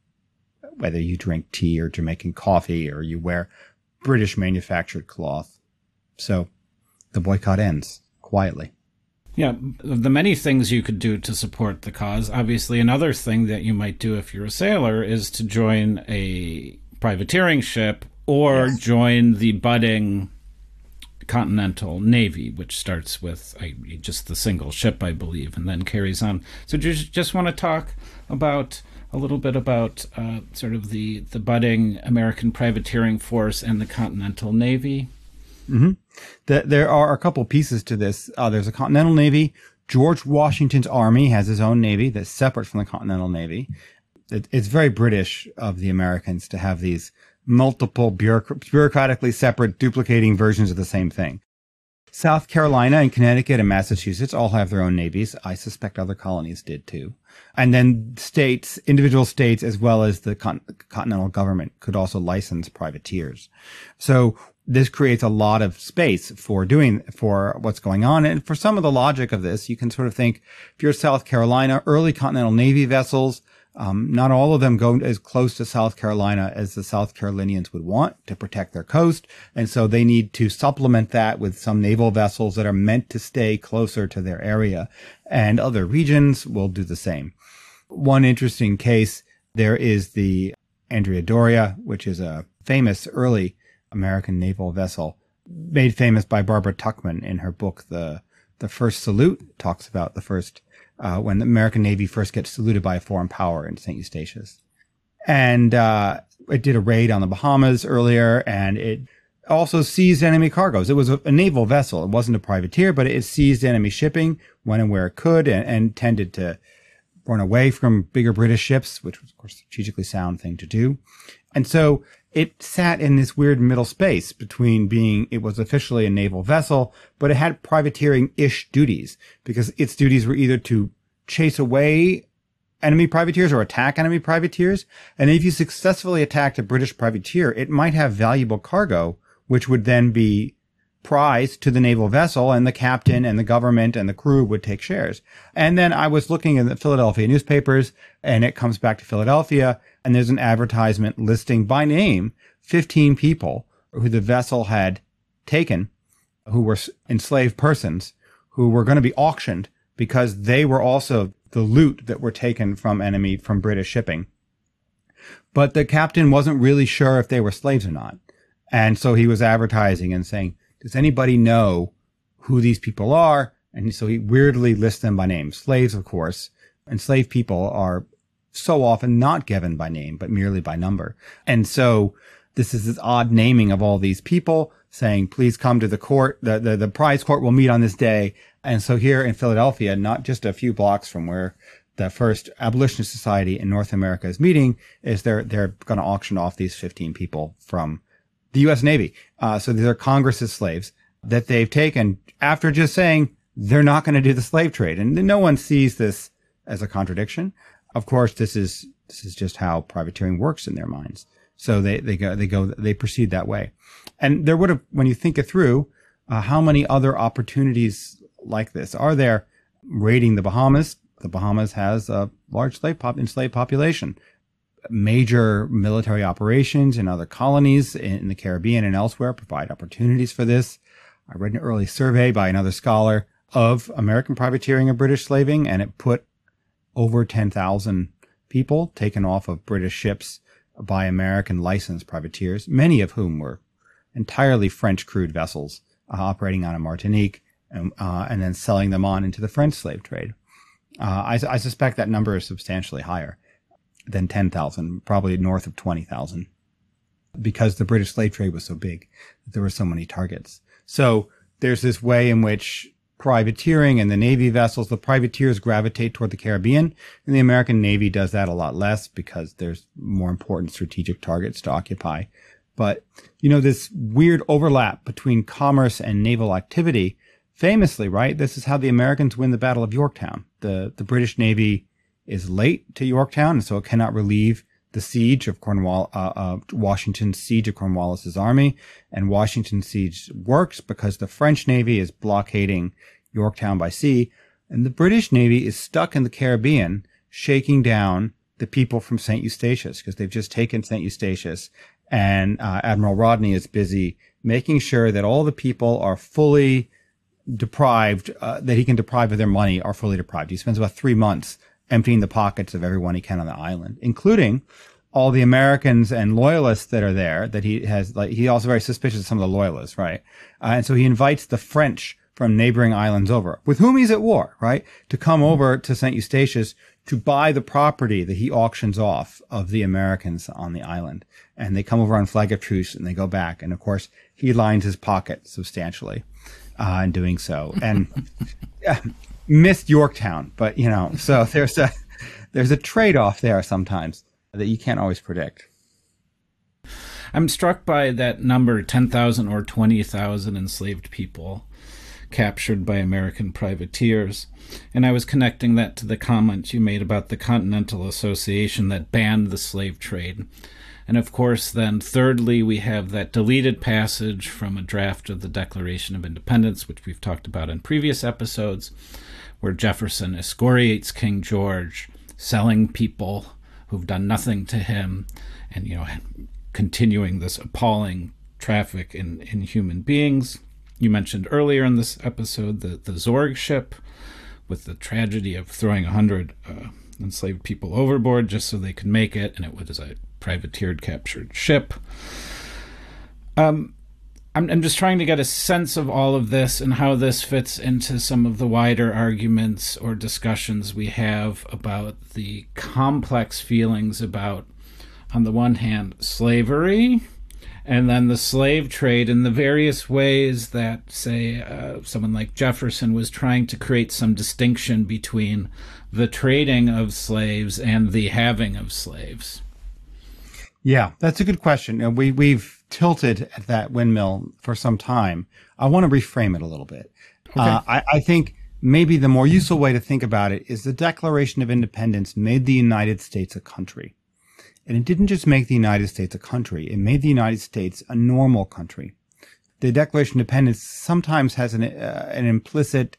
whether you drink tea or Jamaican coffee or you wear British manufactured cloth. So the boycott ends quietly. Yeah, of the many things you could do to support the cause, obviously another thing that you might do if you're a sailor is to join a privateering ship or yes. join the budding Continental Navy, which starts with uh, just the single ship, I believe, and then carries on. So do you just want to talk about a little bit about uh, sort of the, the budding American privateering force and the Continental Navy? Mm-hmm. The, there are a couple pieces to this. Uh, there's a Continental Navy. George Washington's Army has his own navy that's separate from the Continental Navy. It, it's very British of the Americans to have these multiple bureauc- bureaucratically separate duplicating versions of the same thing. South Carolina and Connecticut and Massachusetts all have their own navies. I suspect other colonies did too. And then states, individual states, as well as the con- continental government could also license privateers. So this creates a lot of space for doing, for what's going on. And for some of the logic of this, you can sort of think, if you're South Carolina, early Continental Navy vessels, Um, not all of them go as close to South Carolina as the South Carolinians would want to protect their coast. And so they need to supplement that with some naval vessels that are meant to stay closer to their area. And other regions will do the same. One interesting case, there is the Andrea Doria, which is a famous early American naval vessel made famous by Barbara Tuchman in her book, The, the First Salute. It talks about the first Uh, when the American Navy first gets saluted by a foreign power in Saint Eustatius. And uh, it did a raid on the Bahamas earlier, and it also seized enemy cargoes. It was a, a naval vessel. It wasn't a privateer, but it seized enemy shipping when and where it could, and, and tended to run away from bigger British ships, which was, of course, a strategically sound thing to do. And so it sat in this weird middle space between being, it was officially a naval vessel, but it had privateering-ish duties, because its duties were either to chase away enemy privateers or attack enemy privateers. And if you successfully attacked a British privateer, it might have valuable cargo, which would then be prized to the naval vessel, and the captain and the government and the crew would take shares. And then I was looking in the Philadelphia newspapers, and it comes back to Philadelphia, and there's an advertisement listing by name fifteen people who the vessel had taken, who were enslaved persons, who were going to be auctioned because they were also the loot that were taken from enemy, from British shipping. But the captain wasn't really sure if they were slaves or not. And so he was advertising and saying, does anybody know who these people are? And so he weirdly lists them by name. Slaves, of course. Enslaved people are so often not given by name, but merely by number. And so this is this odd naming of all these people, saying, please come to the court. The, the, the prize court will meet on this day. And so here in Philadelphia, not just a few blocks from where the first abolitionist society in North America is meeting, is they're, they're going to auction off these fifteen people from the U S Navy. Uh, so these are Congress's slaves that they've taken after just saying they're not going to do the slave trade. And no one sees this as a contradiction. Of course, this is, this is just how privateering works in their minds. So they, they go, they go, they proceed that way. And there would have, when you think it through, uh, how many other opportunities like this are there? Raiding the Bahamas. The Bahamas has a large slave pop, enslaved population. Major military operations in other colonies in the Caribbean and elsewhere provide opportunities for this. I read an early survey by another scholar of American privateering and British slaving, and it put over ten thousand people taken off of British ships by American licensed privateers, many of whom were entirely French crewed vessels uh, operating on a Martinique, and, uh, and then selling them on into the French slave trade. Uh, I, I suspect that number is substantially higher than ten thousand, probably north of twenty thousand, because the British slave trade was so big that there were so many targets. So there's this way in which privateering and the Navy vessels, the privateers gravitate toward the Caribbean, and the American Navy does that a lot less because there's more important strategic targets to occupy. But, you know, this weird overlap between commerce and naval activity, famously, right? This is how the Americans win the Battle of Yorktown. The, the British Navy is late to Yorktown, and so it cannot relieve the siege of Cornwall, uh, uh, Washington's siege of Cornwallis's army. And Washington's siege works because the French Navy is blockading Yorktown by sea, and the British Navy is stuck in the Caribbean, shaking down the people from Saint Eustatius, because they've just taken Saint Eustatius, and uh, Admiral Rodney is busy making sure that all the people are fully deprived, uh, that he can deprive of their money, are fully deprived. He spends about three months emptying the pockets of everyone he can on the island, including all the Americans and loyalists that are there, that he has, like, he also very suspicious of some of the loyalists, right? Uh, and so he invites the French from neighboring islands over, with whom he's at war, right? To come over to Saint Eustatius to buy the property that he auctions off of the Americans on the island. And they come over on flag of truce and they go back. And of course, he lines his pocket substantially uh, in doing so. And uh, missed Yorktown, but you know, so there's a there's a trade-off there sometimes that you can't always predict. I'm struck by that number, ten thousand or twenty thousand enslaved people captured by American privateers. And I was connecting that to the comment you made about the Continental Association that banned the slave trade. And of course, then thirdly, we have that deleted passage from a draft of the Declaration of Independence, which we've talked about in previous episodes, where Jefferson excoriates King George, selling people who've done nothing to him, and, you know, continuing this appalling traffic in, in human beings. You mentioned earlier in this episode the, the Zorg ship, with the tragedy of throwing one hundred uh, enslaved people overboard just so they could make it, and it was a privateered, captured ship. Um, I'm, I'm just trying to get a sense of all of this and how this fits into some of the wider arguments or discussions we have about the complex feelings about, on the one hand, slavery, and then the slave trade in the various ways that, say, uh, someone like Jefferson was trying to create some distinction between the trading of slaves and the having of slaves. Yeah, that's a good question. And we, we've tilted at that windmill for some time. I want to reframe it a little bit. Okay. Uh, I, I think maybe the more useful way to think about it is the Declaration of Independence made the United States a country. And it didn't just make the United States a country. It made the United States a normal country. The Declaration of Independence sometimes has an, uh, an implicit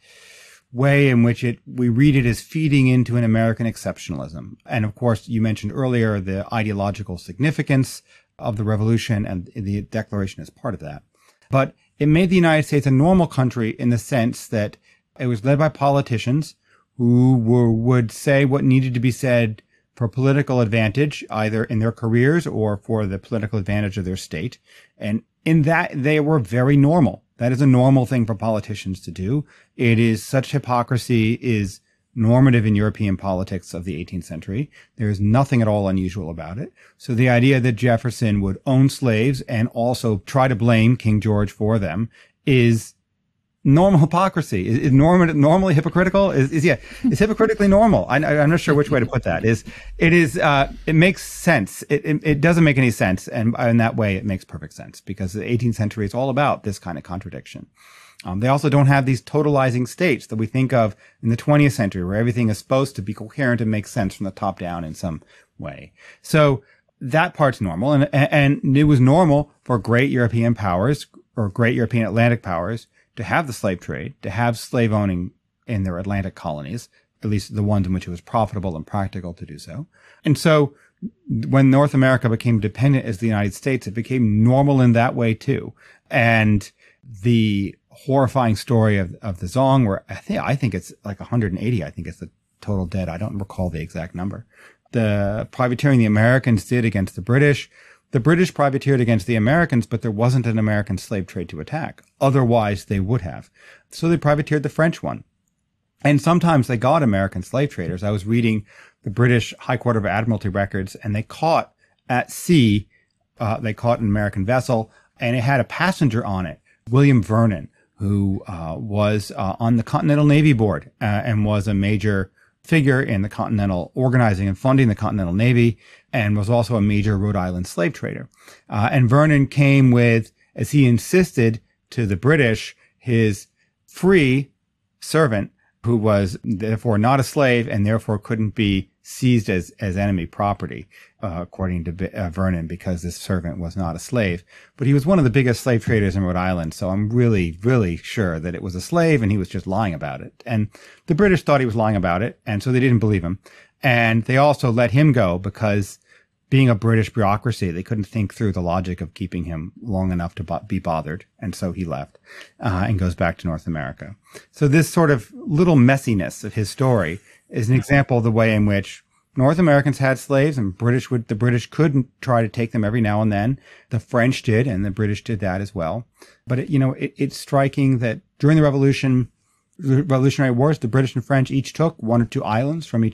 way in which it we read it as feeding into an American exceptionalism. And of course, you mentioned earlier the ideological significance of the revolution, and the Declaration is part of that. But it made the United States a normal country in the sense that it was led by politicians who were, would say what needed to be said for political advantage, either in their careers or for the political advantage of their state. And in that, they were very normal. That is a normal thing for politicians to do. It is such hypocrisy is normative in European politics of the eighteenth century. There is nothing at all unusual about it. So the idea that Jefferson would own slaves and also try to blame King George for them is normal hypocrisy. Is, is norm, normally hypocritical? Is, is yeah, is hypocritically normal. I, I'm not sure which way to put that. Is it is uh, it makes sense. It, it it doesn't make any sense, and in that way, it makes perfect sense because the eighteenth century is all about this kind of contradiction. Um, they also don't have these totalizing states that we think of in the twentieth century, where everything is supposed to be coherent and make sense from the top down in some way. So that part's normal, and and it was normal for great European powers or great European Atlantic powers to have the slave trade, to have slave owning in their Atlantic colonies, at least the ones in which it was profitable and practical to do so. And so when North America became dependent as the United States, it became normal in that way too. And the horrifying story of, of the Zong, where I think, I think it's like one hundred eighty, I think it's the total dead. I don't recall the exact number. The privateering the Americans did against the British. The British privateered against the Americans, but there wasn't an American slave trade to attack. Otherwise, they would have. So they privateered the French one. And sometimes they got American slave traders. I was reading the British High Court of Admiralty records, and they caught at sea, uh, they caught an American vessel, and it had a passenger on it, William Vernon, who uh, was uh, on the Continental Navy Board uh, and was a major figure in the Continental organizing and funding the Continental Navy, and was also a major Rhode Island slave trader. Uh, and Vernon came with, as he insisted to the British, his free servant, who was therefore not a slave and therefore couldn't be seized as, as enemy property, uh, according to uh, Vernon, because this servant was not a slave. But he was one of the biggest slave traders in Rhode Island, so I'm really, really sure that it was a slave and he was just lying about it. And the British thought he was lying about it, and so they didn't believe him. And they also let him go because, being a British bureaucracy, they couldn't think through the logic of keeping him long enough to be bothered. And so he left uh, and goes back to North America. So this sort of little messiness of his story is an example of the way in which North Americans had slaves, and British would, the British could try to take them every now and then. The French did, and the British did that as well. But, it, you know, it, it's striking that during the Revolution, the Revolutionary Wars, the British and French each took one or two islands from each other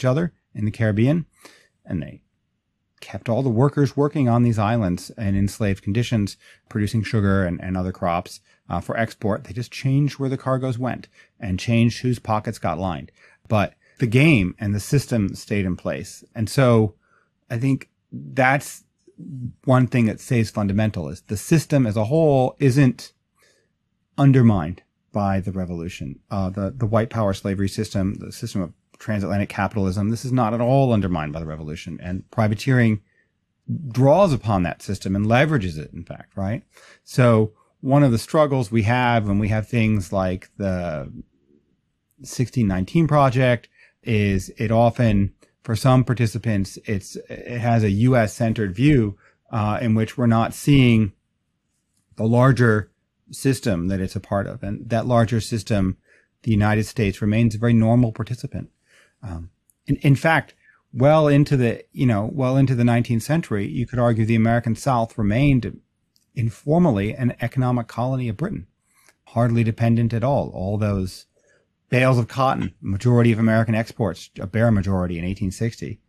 in the Caribbean, and they kept all the workers working on these islands in enslaved conditions, producing sugar and, and other crops uh, for export. They just changed where the cargoes went and changed whose pockets got lined. But the game and the system stayed in place. And so I think that's one thing that stays fundamental, is the system as a whole isn't undermined by the revolution. Uh, the, the white power slavery system, the system of transatlantic capitalism, this is not at all undermined by the revolution. And privateering draws upon that system and leverages it, in fact, right? So one of the struggles we have when we have things like the sixteen nineteen Project is it often, for some participants, it's it has a U S centered view uh, in which we're not seeing the larger system that it's a part of. And that larger system, the United States, remains a very normal participant. Um, in, in fact, well into the, you know, well into the nineteenth century, you could argue the American South remained informally an economic colony of Britain, hardly dependent at all. All those bales of cotton, majority of American exports, a bare majority in eighteen sixty,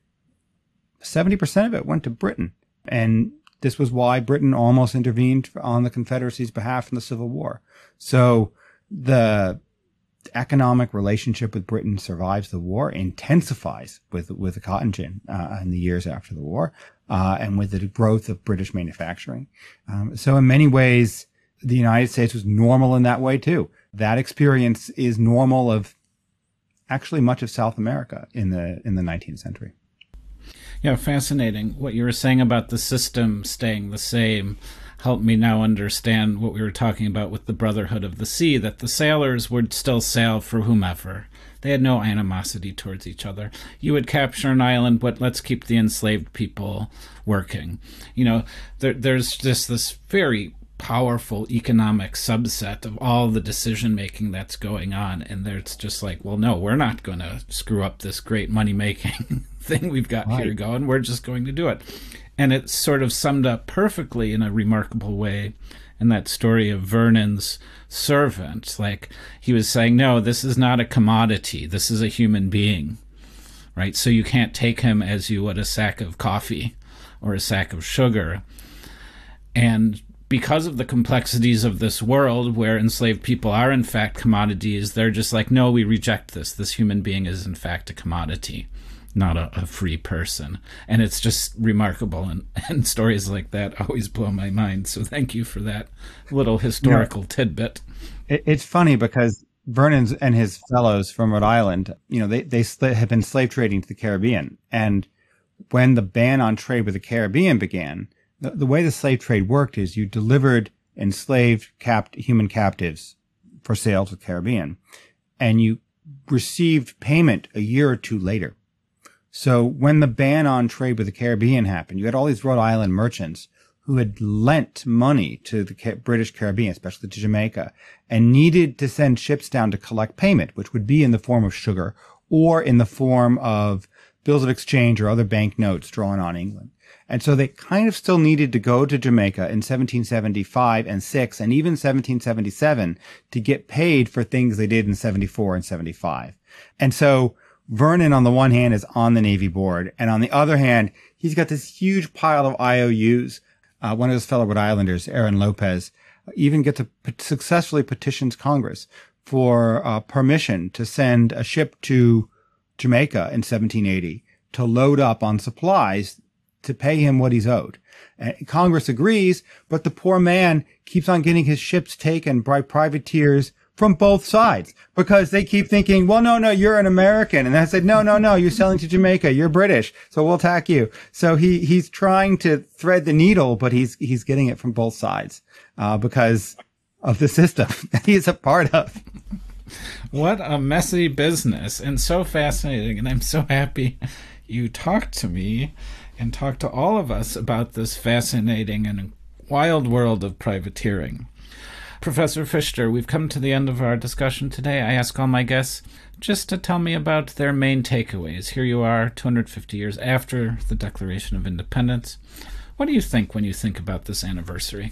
seventy percent of it went to Britain. And this was why Britain almost intervened on the Confederacy's behalf in the Civil War. So the economic relationship with Britain survives the war, intensifies with with the cotton gin uh, in the years after the war, uh, and with the growth of British manufacturing. Um, so in many ways, the United States was normal in that way too. That experience is normal of actually much of South America in the in the nineteenth century. Yeah, fascinating. What you were saying about the system staying the same helped me now understand what we were talking about with the Brotherhood of the Sea, that the sailors would still sail for whomever. They had no animosity towards each other. You would capture an island, but let's keep the enslaved people working. You know, there, there's just this very powerful economic subset of all the decision-making that's going on, and there's just like, well, no, we're not going to screw up this great money-making thing we've got right here going. We're just going to do it. And it's sort of summed up perfectly in a remarkable way in that story of Vernon's servant. Like, he was saying, no, this is not a commodity. This is a human being, right? So you can't take him as you would a sack of coffee or a sack of sugar. And because of the complexities of this world where enslaved people are in fact commodities, they're just like, no, we reject this. This human being is in fact a commodity, not a, a free person. And it's just remarkable. And, and stories like that always blow my mind. So thank you for that little historical you know, tidbit. It, it's funny because Vernon and his fellows from Rhode Island, you know, they, they sl- have been slave trading to the Caribbean. And when the ban on trade with the Caribbean began, the, the way the slave trade worked is you delivered enslaved capt- human captives for sale to the Caribbean, and you received payment a year or two later. So when the ban on trade with the Caribbean happened, you had all these Rhode Island merchants who had lent money to the British Caribbean, especially to Jamaica, and needed to send ships down to collect payment, which would be in the form of sugar or in the form of bills of exchange or other banknotes drawn on England. And so they kind of still needed to go to Jamaica in seventeen seventy-five and six and even seventeen seventy-seven to get paid for things they did in seventy-four and seventy-five. And so Vernon, on the one hand, is on the Navy board, and on the other hand, he's got this huge pile of I O Us. Uh, one of his fellow Rhode Islanders, Aaron Lopez, even gets a successfully petitions Congress for uh, permission to send a ship to Jamaica in seventeen eighty to load up on supplies to pay him what he's owed. And Congress agrees, but the poor man keeps on getting his ships taken by privateers from both sides because they keep thinking, well, no, no, you're an American. And I said, no, no, no, you're selling to Jamaica. You're British. So we'll attack you. So he, he's trying to thread the needle, but he's, he's getting it from both sides, uh, because of the system that he's a part of. What a messy business, and so fascinating. And I'm so happy you talked to me and talked to all of us about this fascinating and wild world of privateering. Professor Pfister, we've come to the end of our discussion today. I ask all my guests just to tell me about their main takeaways. Here you are, two hundred fifty years after the Declaration of Independence. What do you think when you think about this anniversary?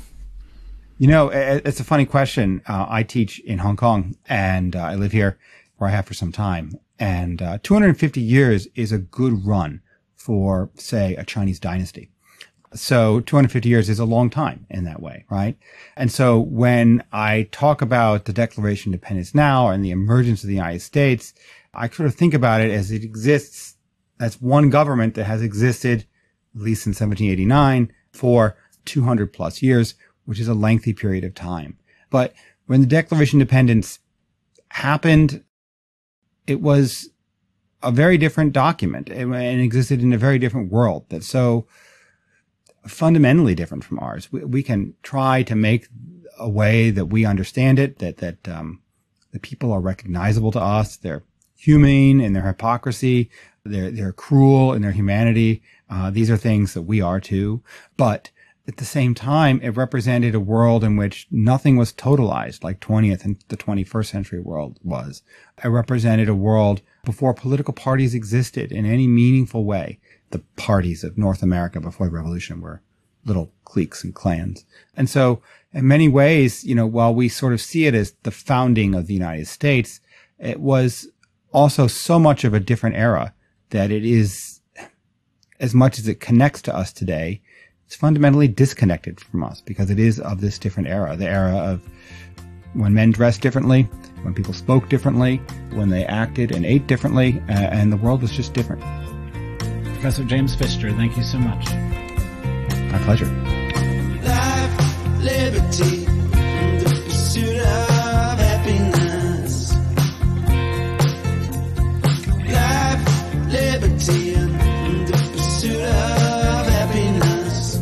You know, it's a funny question. Uh, I teach in Hong Kong, and uh, I live here, where I have for some time. And uh, two hundred fifty years is a good run for, say, a Chinese dynasty. So two hundred fifty years is a long time in that way, right? And so when I talk about the Declaration of Independence now and the emergence of the United States, I sort of think about it as it exists, as one government that has existed, at least since seventeen eighty-nine, for two hundred plus years, which is a lengthy period of time. But when the Declaration of Independence happened, it was a very different document and existed in a very different world that's so fundamentally different from ours. We, we can try to make a way that we understand it, that, that, um, the people are recognizable to us. They're humane in their hypocrisy. They're, they're cruel in their humanity. Uh, these are things that we are too. But at the same time, it represented a world in which nothing was totalized like twentieth and the twenty-first century world was. It represented a world before political parties existed in any meaningful way. The parties of North America before the revolution were little cliques and clans. And so in many ways, you know, while we sort of see it as the founding of the United States, it was also so much of a different era that it is, as much as it connects to us today, it's fundamentally disconnected from us because it is of this different era, the era of when men dressed differently, when people spoke differently, when they acted and ate differently, uh, and the world was just different. Professor James Pfister, thank you so much. My pleasure. Life, liberty, the pursuit of happiness. Life, liberty, and the pursuit of happiness.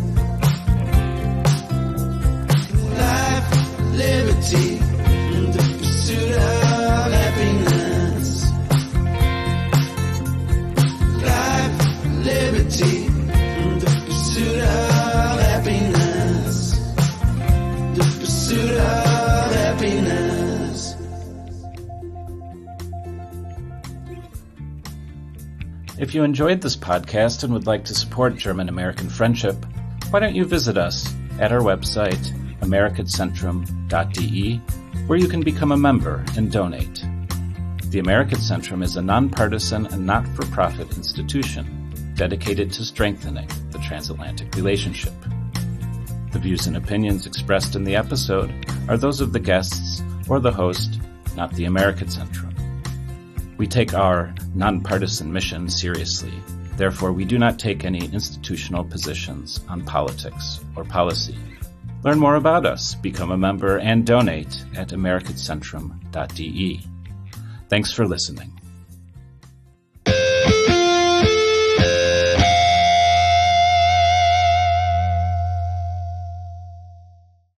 Life, liberty, and the pursuit of happiness. Life, liberty, and the pursuit of happiness. The pursuit of happiness. If you enjoyed this podcast and would like to support German-American friendship, why don't you visit us at our website, americacentrum dot d e, where you can become a member and donate. The American Centrum is a nonpartisan and not-for-profit institution dedicated to strengthening the transatlantic relationship. The views and opinions expressed in the episode are those of the guests or the host, not the American Centrum. We take our nonpartisan mission seriously. Therefore, we do not take any institutional positions on politics or policy. Learn more about us, become a member, and donate at americacentrum dot d e. Thanks for listening.